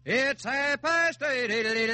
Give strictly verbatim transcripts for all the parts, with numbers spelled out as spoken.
It's half past eight.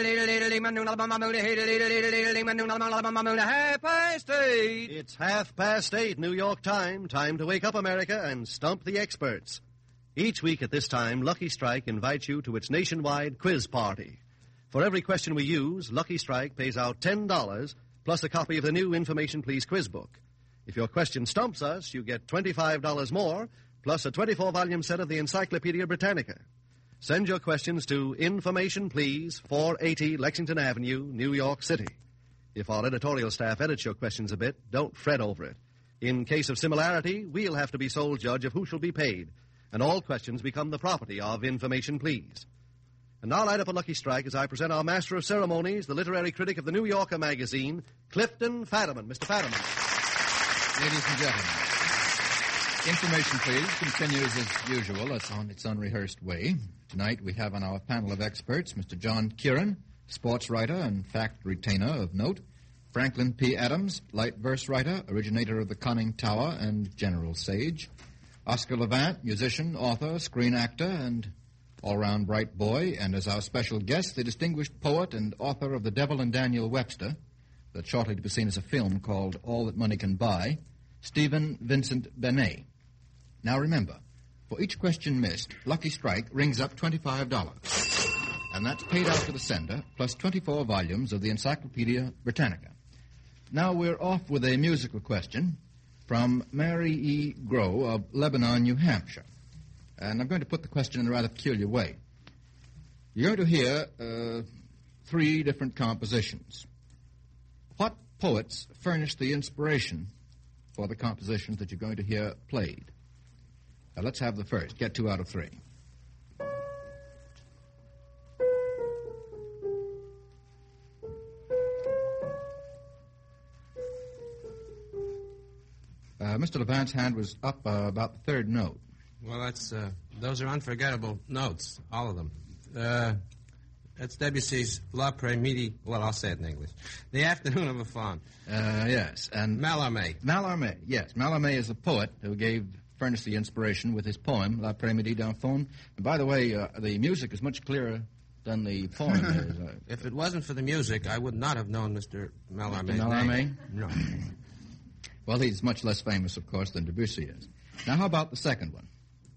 Half past eight. It's half past eight, New York time. Time to wake up, America, and stump the experts. Each week at this time, Lucky Strike invites you to its nationwide quiz party. For every question we use, Lucky Strike pays out ten dollars plus a copy of the new Information Please quiz book. If your question stumps us, you get twenty-five dollars more plus a twenty-four volume set of the Encyclopedia Britannica. Send your questions to Information Please, four eighty Lexington Avenue, New York City. If our editorial staff edits your questions a bit, don't fret over it. In case of similarity, we'll have to be sole judge of who shall be paid, and all questions become the property of Information Please. And now light up a Lucky Strike as I present our master of ceremonies, the literary critic of the New Yorker magazine, Clifton Fadiman. Mister Fadiman. Ladies and gentlemen, Information Please continues as usual. It's on its unrehearsed way. Tonight we have on our panel of experts Mister John Kieran, sports writer and fact retainer of note, Franklin P. Adams, light verse writer, originator of The Conning Tower and general sage, Oscar Levant, musician, author, screen actor, and all-round bright boy, and as our special guest, the distinguished poet and author of The Devil and Daniel Webster, that's shortly to be seen as a film called All That Money Can Buy, Stephen Vincent Benet. Now remember, for each question missed, Lucky Strike rings up twenty-five dollars. And that's paid out to the sender, plus twenty-four volumes of the Encyclopedia Britannica. Now we're off with a musical question from Mary E. Grow of Lebanon, New Hampshire. And I'm going to put the question in a rather peculiar way. You're going to hear uh, three different compositions. What poets furnished the inspiration for the compositions that you're going to hear played? Now, let's have the first. Get two out of three. Uh, Mister Levant's hand was up uh, about the third note. Well, that's uh, those are unforgettable notes, all of them. Uh, that's Debussy's L'après-midi. Well, I'll say it in English. The Afternoon of a Faun. Uh, yes, and Mallarmé. Mallarmé, yes. Mallarmé is the poet who gave furnished the inspiration with his poem L'après-midi d'un faun. And by the way, uh, the music is much clearer than the poem is. Uh, if it wasn't for the music, I would not have known Mister Mallarmé's Mallarmé? name. No. Well, he's much less famous, of course, than Debussy is. Now, how about the second one?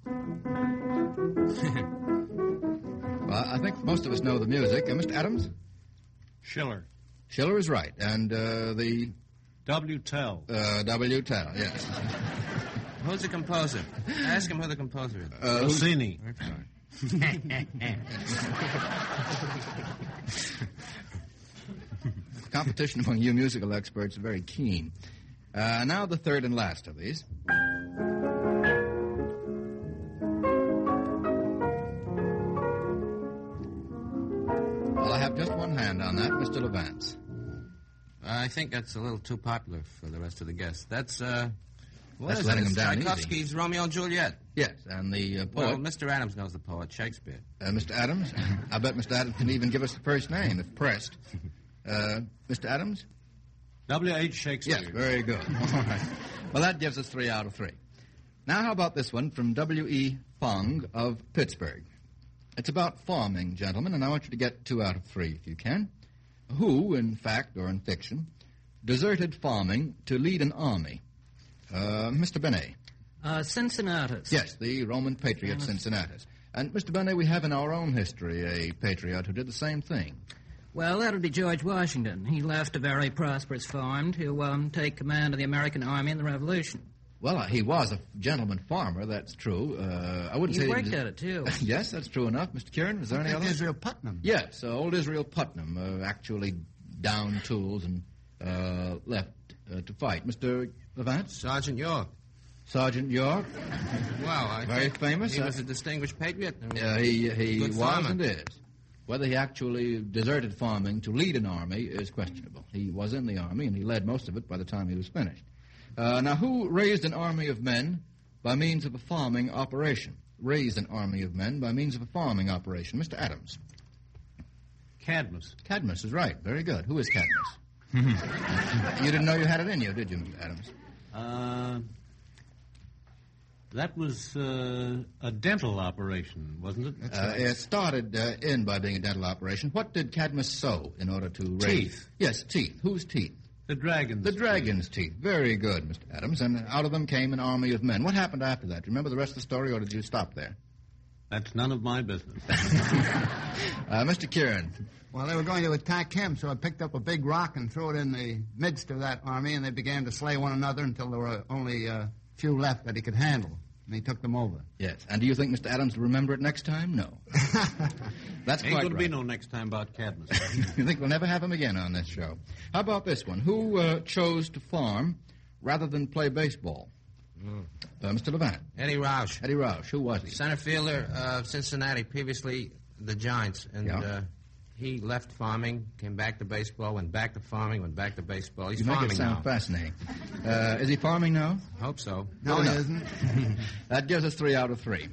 Well, I think most of us know the music. Uh, Mister Adams? Schiller. Schiller is right. And uh, the... W. Tell. Uh, W. Tell, yes. Who's the composer? Ask him who the composer is. Uh, Rossini. Competition among you musical experts is very keen. Uh, now the third and last of these. Well, I have just one hand on that, Mister Levant's. I think that's a little too popular for the rest of the guests. That's, uh... What That's is letting it? him down Tchaikovsky's easy. Romeo and Juliet. Yes, and the uh, poet... Well, Mister Adams knows the poet, Shakespeare. Uh, Mister Adams? I bet Mister Adams can even give us the first name, if pressed. Uh, Mister Adams? W. H. Shakespeare. Yes, very good. All right. Well, that gives us three out of three. Now, how about this one from W E. Fong of Pittsburgh? It's about farming, gentlemen, and I want you to get two out of three, if you can. Who, in fact or in fiction, deserted farming to lead an army? Uh, Mister Benet. Uh, Cincinnatus. Yes, the Roman patriot Yes. Cincinnatus. And, Mister Benet, we have in our own history a patriot who did the same thing. Well, that'll be George Washington. He left a very prosperous farm to um, take command of the American army in the Revolution. Well, uh, he was a gentleman farmer, that's true. Uh, I wouldn't He say... worked at it, too. Yes, that's true enough. Mister Kieran, is there any other? Israel Putnam. Yes, uh, old Israel Putnam uh, actually downed tools and uh, left uh, to fight. Mister Levant? Sergeant York. Sergeant York? Well, I Very think famous. He uh, was a distinguished patriot. I mean, uh, he he good was farmer. and is. Whether he actually deserted farming to lead an army is questionable. He was in the army, and he led most of it by the time he was finished. Uh, now, who raised an army of men by means of a farming operation? Raised an army of men by means of a farming operation. Mister Adams. Cadmus. Cadmus is right. Very good. Who is Cadmus? You didn't know you had it in you, did you, Mister Adams? Uh, That was uh, a dental operation, wasn't it? Uh, it started uh, in by being a dental operation. What did Cadmus sew in order to raise... Teeth. Yes, teeth. Whose teeth? The dragon's The dragon's teeth. Very good, Mister Adams. And out of them came an army of men. What happened after that? Do you remember the rest of the story, or did you stop there? That's none of my business. uh, Mister Kieran. Well, they were going to attack him, so I picked up a big rock and threw it in the midst of that army, and they began to slay one another until there were only a few left that he could handle. And he took them over. Yes. And do you think Mister Adams will remember it next time? No. That's Ain't quite going to be right. no next time about Cadmus. You think we'll never have him again on this show? How about this one? Who uh, chose to farm rather than play baseball? Mm. Uh, Mister Levant. Eddie Roush. Eddie Roush. Who was he? Center fielder of Cincinnati, previously the Giants. And Yeah. uh, he left farming, came back to baseball, went back to farming, went back to baseball. He's You make farming it sound now. fascinating. Uh, is he farming now? Hope so. No, he isn't. That gives us three out of three.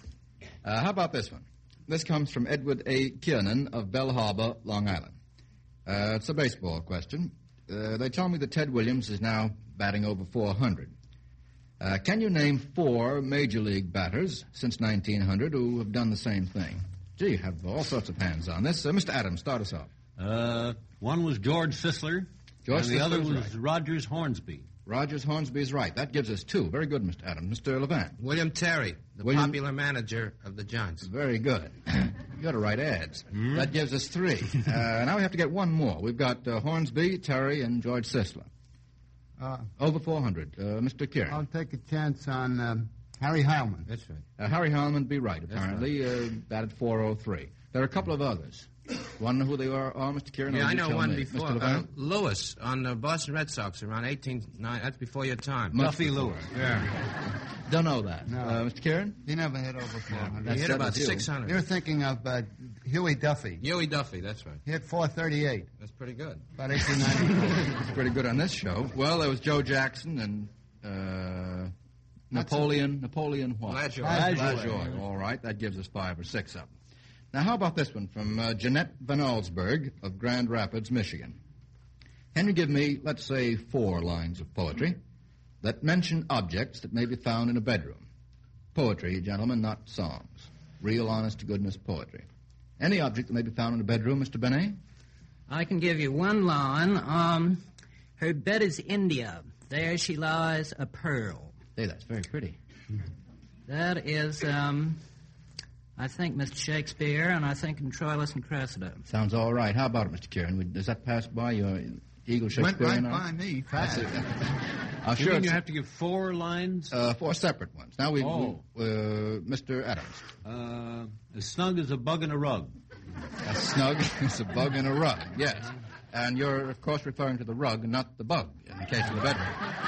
Uh, how about this one? This comes from Edward A. Kiernan of Bell Harbor, Long Island. Uh, it's a baseball question. Uh, they tell me that Ted Williams is now batting over four hundred. Uh, can you name four major league batters since nineteen hundred who have done the same thing? Gee, you have all sorts of hands on this. Uh, Mister Adams, start us off. Uh, one was George Sisler. George and the Sisler other was was right. Rogers Hornsby. Rogers Hornsby is right. That gives us two. Very good, Mister Adams. Mister Levant. William Terry, the William- popular manager of the Giants. Very good. You got to write ads. That gives us three. Uh, now we have to get one more. We've got uh, Hornsby, Terry, and George Sisler. Uh, Over four hundred. Uh, Mister Kieran. I'll take a chance on um, Harry Heilman. That's right. Uh, Harry Hellman would be right, apparently. Uh, batted four oh three. There are a couple of others. One know who they are, are Mister Kieran? or Yeah, will I you know tell one me? before. Mister Uh, Levant? Lewis on the Boston Red Sox around eighteen nine. That's before your time. Much Duffy before. Lewis. Yeah. Don't know that. No. Uh, Mister Kieran? He never hit over four hundred. He hit That's about seven two. six hundred. You're thinking of uh, Huey Duffy. Huey Duffy, that's right. He hit four thirty-eight, That's pretty good. about eighteen ninety-four. It's pretty good on this show. Well, there was Joe Jackson and uh, Napoleon. Napoleon what? Lajoie. Lajoie. All right, that gives us five or six of them. Now, how about this one from uh, Jeanette Van Allsburg of Grand Rapids, Michigan? Can you give me, let's say, four lines of poetry that mention objects that may be found in a bedroom? Poetry, gentlemen, not songs. Real, honest-to-goodness poetry. Any object that may be found in a bedroom, Mister Benet? I can give you one line. Um, her bed is India. There she lies, a pearl. Hey, that's very pretty. That is, um, I think, Mister Shakespeare, and I think in Troilus and Cressida. Sounds all right. How about it, Mister Kieran? Would- Does that pass by your Eagle Went Shakespearean? right by me, fast. I'm You sure mean it's you have to give four lines? uh, four separate ones. Now we, Oh. uh, Mister Adams. Uh, as snug as a bug in a rug. A snug is a bug in a rug. Yes, and you're of course referring to the rug, not the bug, in the case of the bedroom.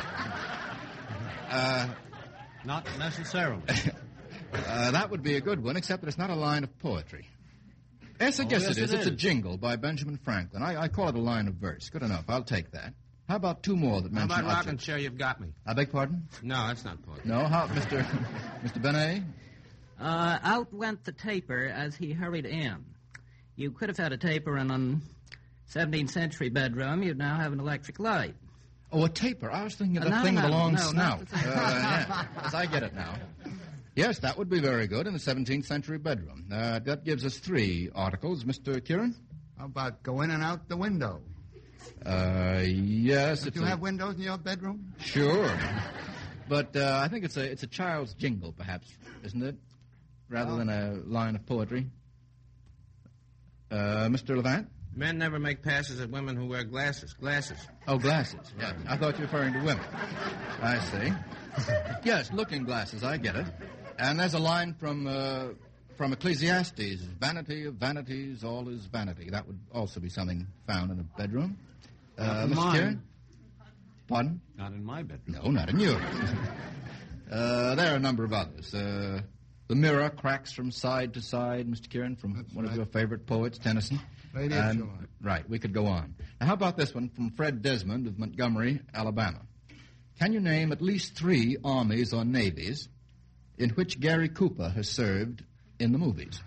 Uh, Not necessarily. uh, that would be a good one, except that it's not a line of poetry. Yes, I Oh, guess yes, it is. it It's a is. jingle by Benjamin Franklin. I, I call it a line of verse. Good enough. I'll take that. How about two more that How mention about Rockin' objects? Chair, You've Got Me? I beg pardon? No, that's not poetry. No. How, Mister Mister Benet? Uh, out went the taper as he hurried in. You could have had a taper in a seventeenth century bedroom. You'd now have an electric light. Oh, a taper. I was thinking of Uh, the no, thing with no, the long no, snout. not the thing. Uh, yeah. Yes, I get it now. Yes, that would be very good in the seventeenth century bedroom. Uh, that gives us three articles. Mister Kieran? How about go in and out the window? Uh, yes, Do it's you a, have windows in your bedroom? sure. But uh, I think it's a it's a child's jingle, perhaps, isn't it? Rather Oh. than a line of poetry. Uh, Mister Levant? Men never make passes at women who wear glasses. Glasses. Oh, glasses. Yeah, I thought you were referring to women. I see. Yes, looking glasses. I get it. And there's a line from uh, from Ecclesiastes: "Vanity of vanities, all is vanity." That would also be something found in a bedroom. Not Uh, in Mister mine. Kieran? Pardon? Not in my bedroom. No, not in yours. uh, there are a number of others. Uh, the mirror cracks from side to side, Mister Kieran, from That's one of right. your favorite poets, Tennyson. Lady And- of Joy. Right, we could go on. Now, how about this one from Fred Desmond of Montgomery, Alabama? Can you name at least three armies or navies in which Gary Cooper has served in the movies?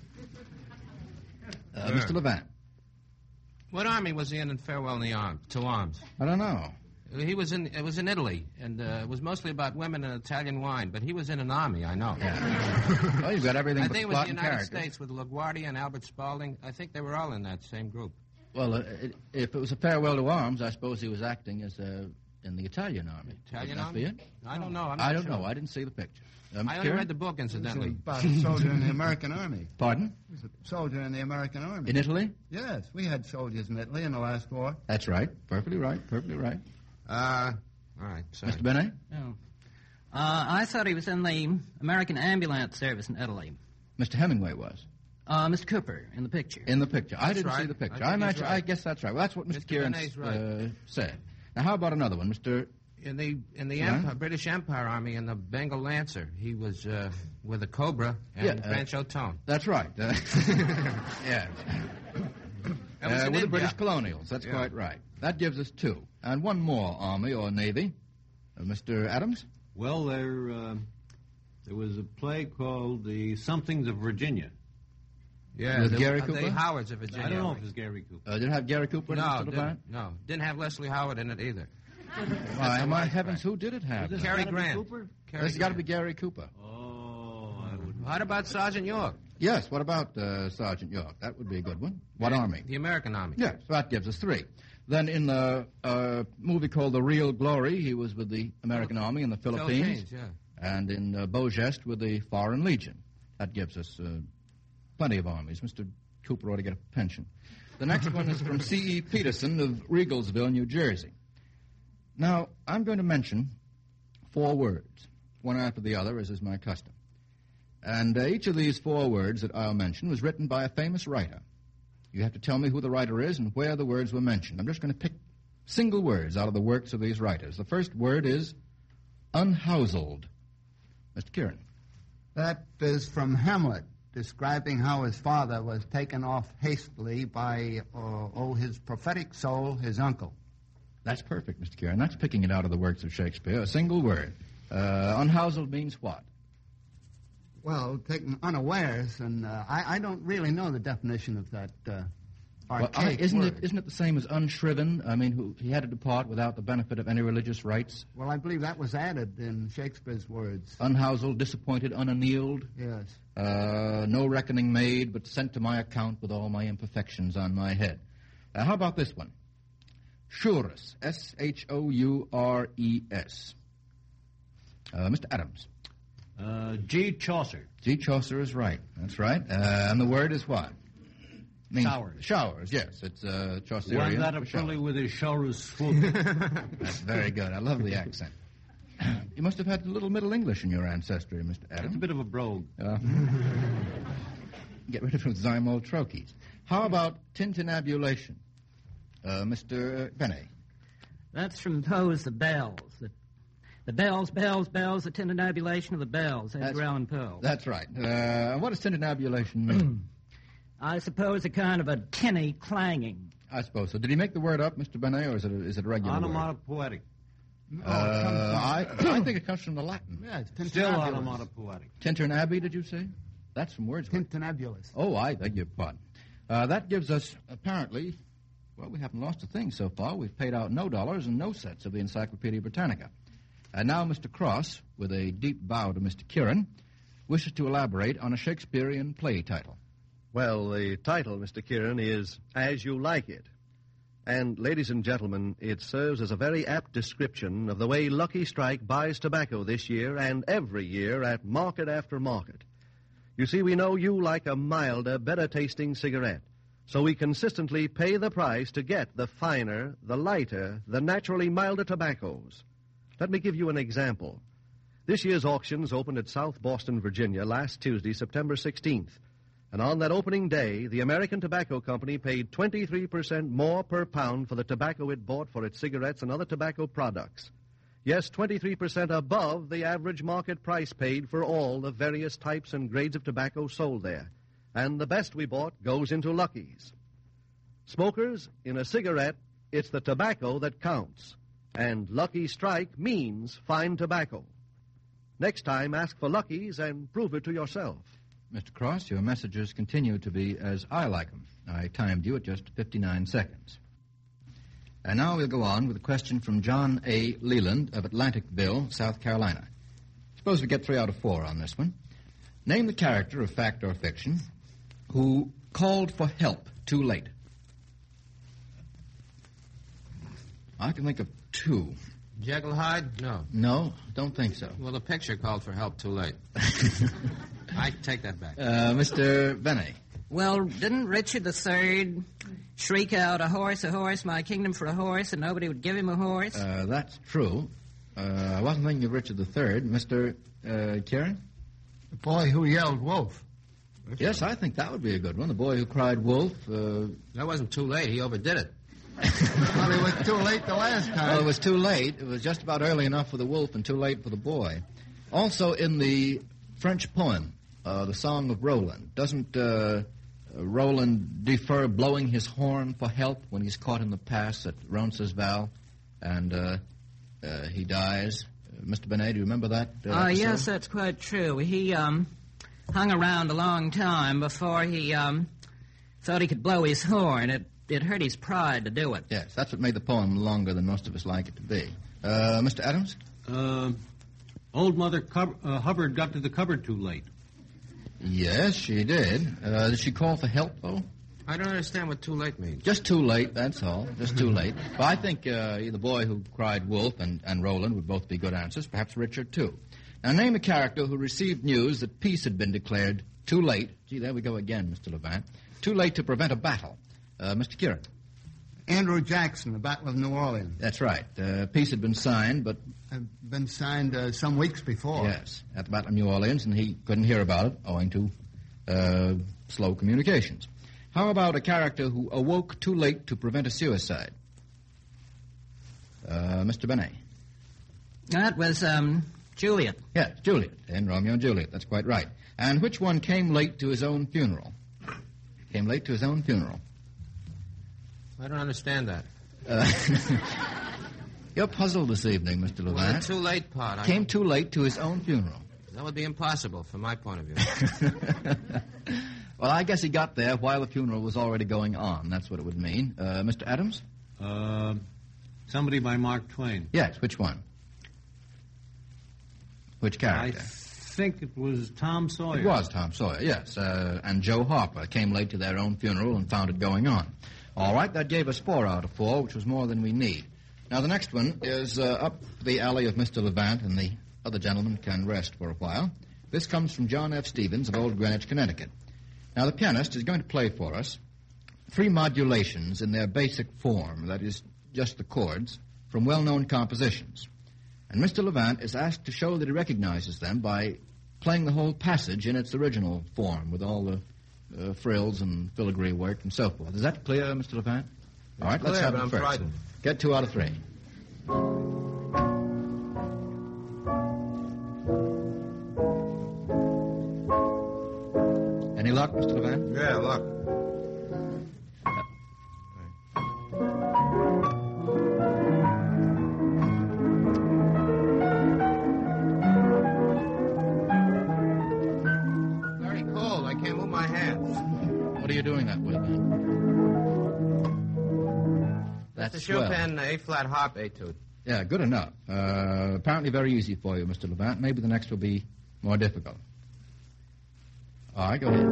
Uh, Sure. Mister Levant? What army was he in in Farewell in the Arms? To Arms. I don't know. He was in. It was in Italy, and uh, it was mostly about women and Italian wine. But he was in an army, I know. Yeah. Well, you've got everything I but think it was plot the and United character. States with LaGuardia and Albert Spaulding. I think they were all in that same group. Well, uh, it, if it was a farewell to arms, I suppose he was acting as uh, in the Italian army. Italian Would that army? be it? I don't know. I'm I not don't sure. know. I didn't see the picture. Um, I only Kieran? read the book, He was incidentally. about a soldier in the American Army. Pardon? He was a soldier in the American Army. In Italy? Yes, we had soldiers in Italy in the last war. That's right. Perfectly right. Perfectly right. Uh, all right. Sorry. Mister Benet? Oh. Uh, I thought he was in the American Ambulance Service in Italy. Mister Hemingway was. Uh, Mister Cooper, in the picture. In the picture. I That's didn't see right. the picture. I think I'm he's actually, right. I guess that's right. Well, that's what Mister Mister Kieran Benet's right. uh, said. Now, how about another one? Mister In the in the Yeah? Empire, British Empire Army in the Bengal Lancer, he was uh, with a Cobra and Yeah, uh, French Otone. That's right. Uh, yeah. That was Uh, in with the India. British colonials. That's Yeah. quite right. That gives us two. And one more Army or Navy. Uh, Mister Adams? Well, there, uh, there was a play called The Somethings of Virginia. Yeah, With the, Gary uh, Cooper? The Howards of Virginia. I don't know if it was Gary Cooper. Uh, did it have Gary Cooper in it, No, Mister Levine? didn't, no, didn't have Leslie Howard in it either. Why, a my wisecrack. heavens, who did it have? Was it Cary gotta be Grant. Cooper? Cary It's got to be Grant. Gary Cooper. Oh, I wouldn't. How about Sergeant York? Yes, what about uh, Sergeant York? That would be a good one. What army? The American Army. Yes, so that gives us three. Then in the uh, movie called The Real Glory, he was with the American Army in the Philippines. Philippines, yeah. And in uh, Beaugest with the Foreign Legion. That gives us uh, plenty of armies. Mister Cooper ought to get a pension. The next one is from C E Peterson of Regalsville, New Jersey. Now, I'm going to mention four words, one after the other, as is my custom. And uh, each of these four words that I'll mention was written by a famous writer. You have to tell me who the writer is and where the words were mentioned. I'm just going to pick single words out of the works of these writers. The first word is unhouselled. Mister Kieran. That is from Hamlet, describing how his father was taken off hastily by, uh, oh, his prophetic soul, his uncle. That's perfect, Mister Kieran. That's picking it out of the works of Shakespeare. A single word. Uh, unhouselled means what? Well, taken unawares, and uh, I, I don't really know the definition of that uh, Well, I, archaic isn't word. it isn't it the same as unshriven? I mean, who, he had to depart without the benefit of any religious rites. Well, I believe that was added in Shakespeare's words. Unhouselled, disappointed, unannealed. Yes. Uh, no reckoning made, but sent to my account with all my imperfections on my head. Uh, how about this one? Shurus, S H O U R E S. Uh, Mister Adams. Uh, G. Chaucer. G. Chaucer is right. That's right. Uh, and the word is what? Means Showers. Showers, yes. It's uh, Chaucerian. One that a for showers. Prilly with his shoulders swoop. That's very good. I love the accent. You must have had a little Middle English in your ancestry, Mister Adams. It's a bit of a brogue. Uh, get rid of those zymoltroches. How about tintinnabulation? Uh, Mister Benet. That's from Poe's The Bells. The, the bells, bells, bells, the tintinnabulation of the bells, That's- Edgar Allan Poe. That's right. Uh, what does tintinnabulation mean? I suppose a kind of a tinny clanging. I suppose so. Did he make the word up, Mister Benet, or is it a, is it a regular word? Onomatopoetic. Oh, Uh, it comes from- I, I think it comes from the Latin. Yeah, it's Still tintinnabulous. onomatopoetic. Tinternabbee, did you say? That's from Wordsworth. Tintinnabulous. Oh, I beg your pardon. Uh, that gives us, apparently, well, we haven't lost a thing so far. We've paid out no dollars and no cents of the Encyclopedia Britannica. And now Mister Cross, with a deep bow to Mister Kieran, wishes to elaborate on a Shakespearean play title. Well, the title, Mister Kieran, is As You Like It. And, ladies and gentlemen, it serves as a very apt description of the way Lucky Strike buys tobacco this year and every year at market after market. You see, we know you like a milder, better-tasting cigarette, so we consistently pay the price to get the finer, the lighter, the naturally milder tobaccos. Let me give you an example. This year's auctions opened at South Boston, Virginia, last Tuesday, September sixteenth. And on that opening day, the American Tobacco Company paid twenty-three percent more per pound for the tobacco it bought for its cigarettes and other tobacco products. Yes, twenty-three percent above the average market price paid for all the various types and grades of tobacco sold there. And the best we bought goes into Lucky's. Smokers, in a cigarette, it's the tobacco that counts. And Lucky Strike means fine tobacco. Next time, ask for Lucky's and prove it to yourself. Mister Cross, your messages continue to be as I like them. I timed you at just fifty-nine seconds. And now we'll go on with a question from John A. Leland of Atlanticville, South Carolina. Suppose we get three out of four on this one. Name the character of fact or fiction who called for help too late. I can think of two. Jekyll Hyde? No. No, don't think so. Well, the picture called for help too late. I take that back. Uh, Mister Benny. Well, didn't Richard the Third shriek out, "A horse, a horse, my kingdom for a horse," and nobody would give him a horse? Uh, that's true. Uh, I wasn't thinking of Richard the Third. Mister Uh, Kieran? The boy who yelled wolf. Yes, I think that would be a good one. The boy who cried wolf. Uh... That wasn't too late. He overdid it. Well, it was too late the last time. Well, it was too late. It was just about early enough for the wolf and too late for the boy. Also, in the French poem, uh, The Song of Roland, doesn't uh, Roland defer blowing his horn for help when he's caught in the pass at Roncesvalles and uh, uh, he dies? Uh, Mister Benet, do you remember that? Uh, uh, yes, that's quite true. He um, hung around a long time before he um, thought he could blow his horn. It It hurt his pride to do it. Yes, that's what made the poem longer than most of us like it to be. Uh, Mister Adams? Uh, old Mother Cub- uh, Hubbard got to the cupboard too late. Yes, she did. Uh, did she call for help, though? I don't understand what too late means. Just too late, that's all. Just too late. But I think uh, the boy who cried wolf and, and Roland would both be good answers, perhaps Richard, too. Now, name a character who received news that peace had been declared too late. Gee, there we go again, Mister Levant. Too late to prevent a battle. Uh, Mister Kieran. Andrew Jackson, the Battle of New Orleans. That's right. Uh, peace had been signed, but... Had been signed uh, some weeks before. Yes, at the Battle of New Orleans, and he couldn't hear about it owing to uh, slow communications. How about a character who awoke too late to prevent a suicide? Uh, Mister Benet. That was um, Juliet. Yes, Juliet, in Romeo and Juliet. That's quite right. And which one came late to his own funeral? Came late to his own funeral. I don't understand that. Uh, you're puzzled this evening, Mister Well, Levant. the too late part. I Came too late to his own funeral. That would be impossible from my point of view. Well, I guess he got there while the funeral was already going on. That's what it would mean. Uh, Mister Adams? Uh, somebody by Mark Twain. Yes, which one? Which character? I think it was Tom Sawyer. It was Tom Sawyer, yes. Uh, and Joe Harper came late to their own funeral and found it going on. All right, that gave us four out of four, which was more than we need. Now, the next one is uh, up the alley of Mister Levant, and the other gentleman can rest for a while. This comes from John F. Stevens of Old Greenwich, Connecticut. Now, the pianist is going to play for us three modulations in their basic form, that is, just the chords, from well-known compositions. And Mister Levant is asked to show that he recognizes them by playing the whole passage in its original form with all the uh, frills and filigree work and so forth. Is that clear, Mister Levant? All right, let's clear, have but it I'm first. frightened. Get two out of three. Any luck, Mister Levant? Yeah, look. Very cold. I can't move my hands. What are you doing that with, man? That's The swell. Chopin A-flat harp etude. Yeah, good enough. Uh, apparently very easy for you, Mister Levant. Maybe the next will be more difficult. All right, go ahead.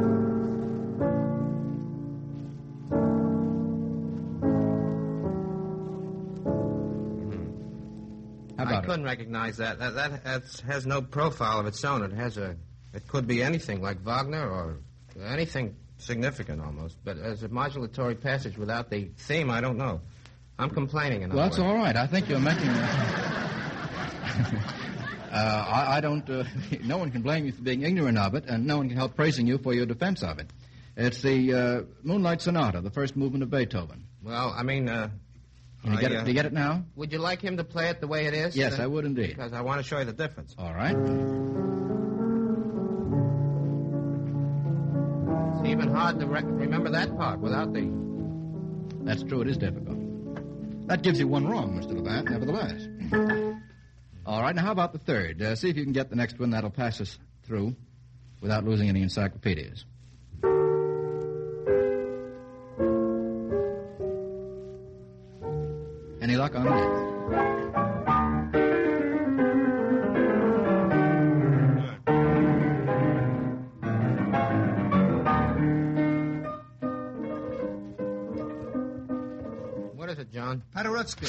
How I about couldn't recognize that. That that that's, has no profile of its own. It has a. It could be anything like Wagner or anything significant almost. But as a modulatory passage without the theme, I don't know. I'm complaining. In it? Well, that's all right. I think you're making. A... uh, I, I don't. Uh, no one can blame you for being ignorant of it, and no one can help praising you for your defense of it. It's the uh, Moonlight Sonata, the first movement of Beethoven. Well, I mean. Uh, Can you I, get it? uh, Do you get it now? Would you like him to play it the way it is? Yes, Uh, I would indeed. Because I want to show you the difference. All right. It's even hard to rec- remember that part without the. That's true. It is difficult. That gives you one wrong, Mister Levant, nevertheless. All right. Now, how about the third? Uh, see if you can get the next one. That'll pass us through without losing any encyclopedias. luck on this. What is it, John? Paderewski.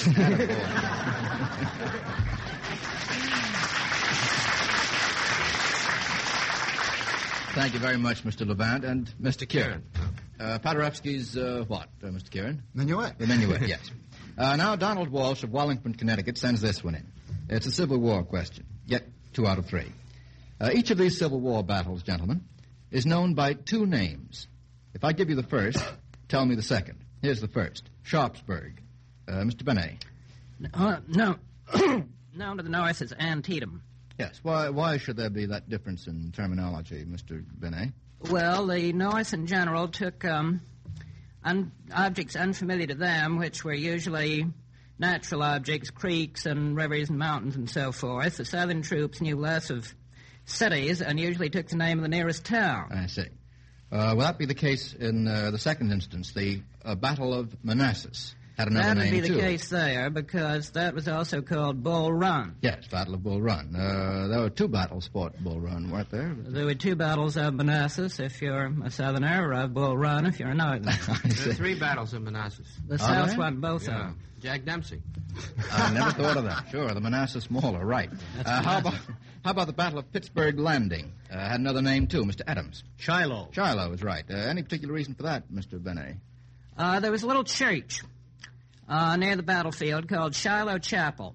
Thank you very much, Mister Levant and Mister Kieran. Uh, Paderewski's, uh, what, uh, Mister Kieran? Minuet. The minuet, yes. Uh, now, Donald Walsh of Wallingford, Connecticut, sends this one in. It's a Civil War question. Get two out of three. Uh, each of these Civil War battles, gentlemen, is known by two names. If I give you the first, tell me the second. Here's the first. Sharpsburg. Uh, Mister Benet. Uh, no. Known to the north as Antietam. Yes. Why, why should there be that difference in terminology, Mister Benet? Well, the North in general took um, un- objects unfamiliar to them, which were usually natural objects, creeks and rivers and mountains and so forth. The Southern troops knew less of cities and usually took the name of the nearest town. I see. Uh, will that be the case in uh, the second instance, the uh, Battle of Manassas? Had another That would name, be the too. case there, because that was also called Bull Run. Yes, Battle of Bull Run. Uh, there were two battles fought at Bull Run, weren't there? There were two battles of Manassas, if you're a Southerner, or of Bull Run, if you're a Northerner. There are three battles in Manassas. The Are South there? won both of Yeah. them. Jack Dempsey. I never thought of that. Sure, the Manassas Mauler, right. Uh, how about how about the Battle of Pittsburgh Landing? Uh, had another name, too, Mister Adams. Shiloh. Shiloh is right. Uh, any particular reason for that, Mister Benet? Uh, there was a little church uh, near the battlefield called Shiloh Chapel.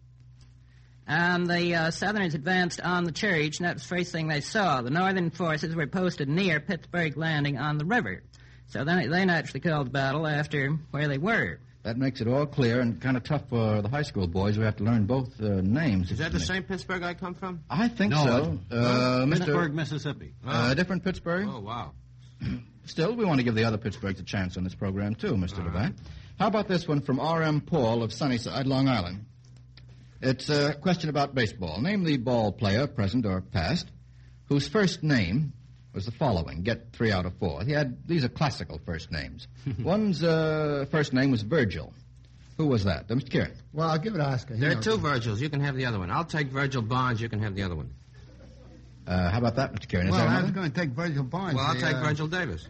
And the uh, Southerners advanced on the church, and that was the first thing they saw. The Northern forces were posted near Pittsburgh Landing on the river. So then they naturally called the battle after where they were. That makes it all clear and kind of tough for the high school boys who have to learn both uh, names. Is that the same Pittsburgh I come from? I think No, so. Uh, Mister Pittsburgh, Mississippi. Uh, different Pittsburgh? Oh, wow. Still, we want to give the other Pittsburghs a chance on this program, too, Mister Levant. How about this one from R M. Paul of Sunnyside, Long Island? It's a question about baseball. Name the ball player, present or past, whose first name was the following. Get three out of four. He had, these are classical first names. One's uh, first name was Virgil. Who was that? Uh, Mister Kieran. Well, I'll give it Oscar. He There are knows two it. Virgils. You can have the other one. I'll take Virgil Barnes. You can have the other one. Uh, how about that, Mister Kieran? Is Well, there I was another? going to take Virgil Barnes. Well, I'll the, take uh, Virgil Davis.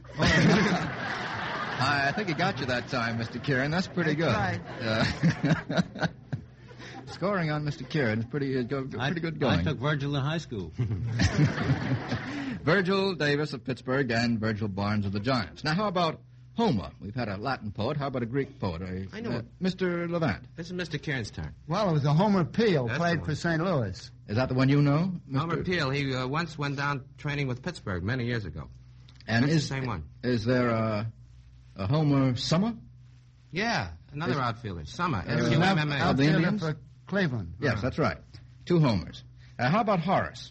I, I think he got you that time, Mister Kieran. That's pretty good. That's Uh, scoring on Mister Kieran is pretty, uh, go, go- I, pretty good going. I took Virgil in high school. Virgil Davis of Pittsburgh and Virgil Barnes of the Giants. Now, how about Homer? We've had a Latin poet. How about a Greek poet? Uh, I know uh, it. Mister Levant. This is Mister Kieran's turn. Well, it was a Homer Peel, That's the played one. for Saint Louis. Is that the one you know, Mister Homer Peel. He uh, once went down training with Pittsburgh many years ago. And That's the is, same one. Is there a, a Homer Summer? Yeah, another Is- outfielder. Summer. Uh, S U M M A. Out- the Outfielder Indians? for Cleveland. Yes, that's right. Two homers. Uh, how about Horace?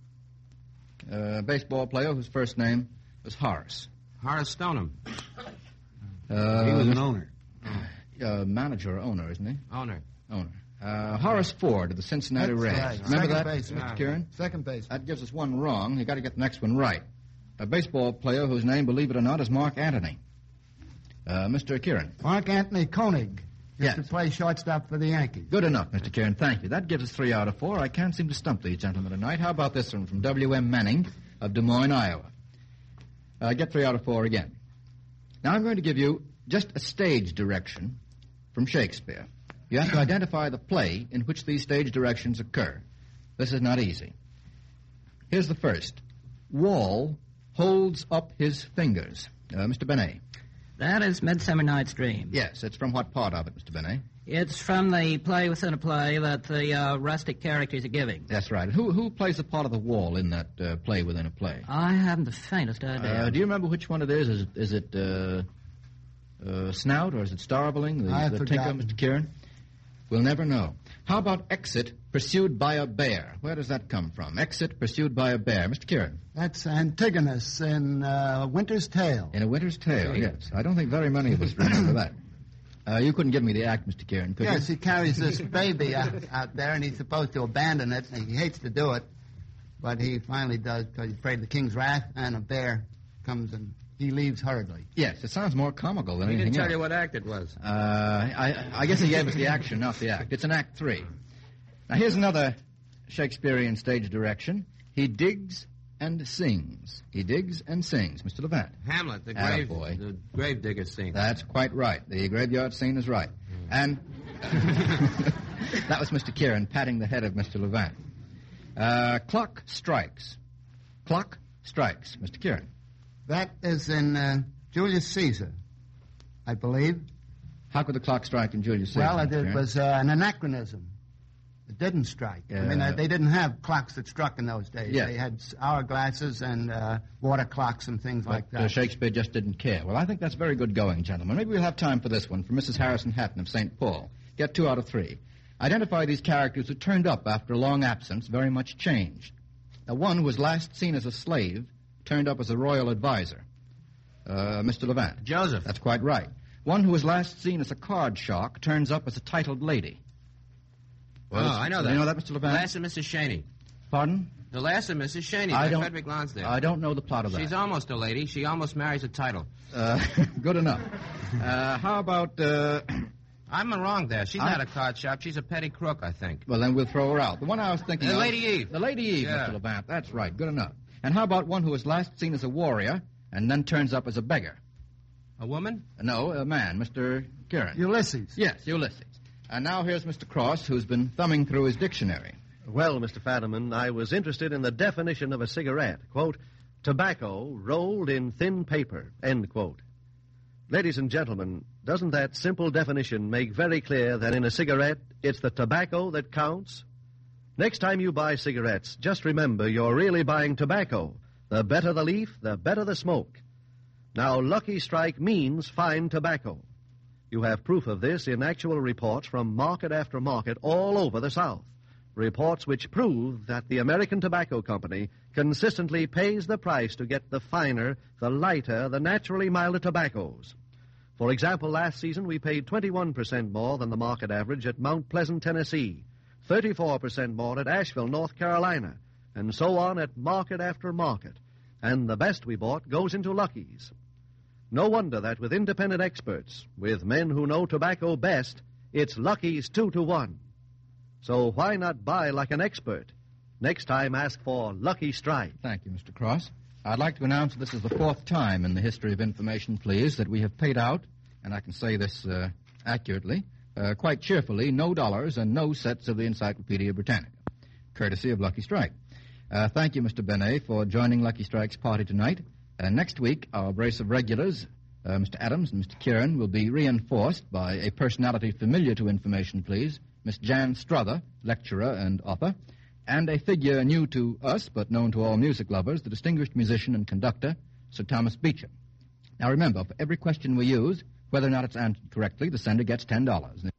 A baseball player whose first name was Horace. Horace Stoneham. Uh, he was an owner. uh, manager or owner, isn't he? Owner. Owner. Uh, Horace Ford of the Cincinnati That's Reds. right. Remember Second that, base, Mister yeah. Kieran? Second base. That gives us one wrong. You got to get the next one right. A baseball player whose name, believe it or not, is Mark Antony. Uh, Mister Kieran. Mark Anthony Koenig used Yes. to play shortstop for the Yankees. Good enough, Mister Kieran. Thank you. That gives us three out of four. I can't seem to stump these gentlemen tonight. How about this one from W M. Manning of Des Moines, Iowa? Uh, get three out of four again. Now, I'm going to give you just a stage direction from Shakespeare. You have to identify the play in which these stage directions occur. This is not easy. Here's the first. Wall holds up his fingers. Uh, Mister Benet. That is Midsummer Night's Dream. Yes, it's from what part of it, Mister Benet? It's from the play within a play that the uh, rustic characters are giving. That's right. Who who plays the part of the wall in that uh, play within a play? I haven't the faintest idea. Uh, do you remember which one it is? Is it, is it uh, uh, Snout or is it Starveling, the, I've the tinker, forgotten. Mister Kieran? We'll never know. How about Exit pursued by a bear? Where does that come from? Exit pursued by a bear. Mister Kieran? That's Antigonus in uh, Winter's Tale. In A Winter's Tale, yes. I don't think very many of us remember that. Uh, you couldn't give me the act, Mister Kieran, could Yes, you? he carries this baby out, out there, and he's supposed to abandon it, and he hates to do it, but he finally does because he's afraid of the king's wrath, and a bear comes and he leaves hurriedly. Yes, it sounds more comical than He anything didn't tell else. you what act it was. Uh, I, I guess he gave us the action, not the act. It's an act three. Now, here's another Shakespearean stage direction. He digs and sings. He digs and sings. Mister Levant. Hamlet, the grave, Attaboy. the grave digger scene. That's quite right. The graveyard scene is right. And that was Mister Kieran patting the head of Mister Levant. Uh, clock strikes. Clock strikes. Mister Kieran. That is in uh, Julius Caesar, I believe. How could the clock strike in Julius Caesar? Well, it, Mister it Kieran? was uh, an anachronism. It didn't strike. I mean, Uh, uh, they didn't have clocks that struck in those days. Yes. They had s- hourglasses and uh, water clocks and things But, like that. uh, Shakespeare just didn't care. Well, I think that's very good going, gentlemen. Maybe we'll have time for this one from Missus Harrison Hatton of Saint Paul. Get two out of three. Identify these characters who turned up after a long absence, very much changed. Now, one who was last seen as a slave turned up as a royal advisor. Uh, Mister Levant. Joseph. That's quite right. One who was last seen as a card shark turns up as a titled lady. Oh, I know Do that. you know that, Mister Levant? Last of Missus Shaney. Pardon? The Last of Missus Shaney I by don't- Frederick Lonsdale. I don't know the plot of that. She's almost a lady. She almost marries a title. Uh, good enough. Uh, how about... Uh, I'm wrong there. She's I- not a card sharp. She's a petty crook, I think. Well, then we'll throw her out. The one I was thinking The of... Lady Eve. The Lady Eve, Yeah. Mister Levant. That's right. Good enough. And how about one who was last seen as a warrior and then turns up as a beggar? A woman? No, a man, Mister Kieran. Ulysses. Yes, Ulysses. And now here's Mister Cross, who's been thumbing through his dictionary. Well, Mister Fadiman, I was interested in the definition of a cigarette. Quote, tobacco rolled in thin paper, end quote. Ladies and gentlemen, doesn't that simple definition make very clear that in a cigarette, it's the tobacco that counts? Next time you buy cigarettes, just remember you're really buying tobacco. The better the leaf, the better the smoke. Now, Lucky Strike means fine tobacco. You have proof of this in actual reports from market after market all over the South. Reports which prove that the American Tobacco Company consistently pays the price to get the finer, the lighter, the naturally milder tobaccos. For example, last season we paid twenty-one percent more than the market average at Mount Pleasant, Tennessee, thirty-four percent more at Asheville, North Carolina, and so on at market after market. And the best we bought goes into Lucky's. No wonder that with independent experts, with men who know tobacco best, it's Lucky's two to one. So why not buy like an expert? Next time, ask for Lucky Strike. Thank you, Mister Cross. I'd like to announce that this is the fourth time in the history of information, please, that we have paid out, and I can say this uh, accurately, uh, quite cheerfully, no dollars and no sets of the Encyclopedia Britannica, courtesy of Lucky Strike. Uh, thank you, Mister Benet, for joining Lucky Strike's party tonight. Uh, next week, our brace of regulars, uh, Mister Adams and Mister Kieran, will be reinforced by a personality familiar to information, please, Miss Jan Strother, lecturer and author, and a figure new to us but known to all music lovers, the distinguished musician and conductor, Sir Thomas Beecham. Now remember, for every question we use, whether or not it's answered correctly, the sender gets ten dollars.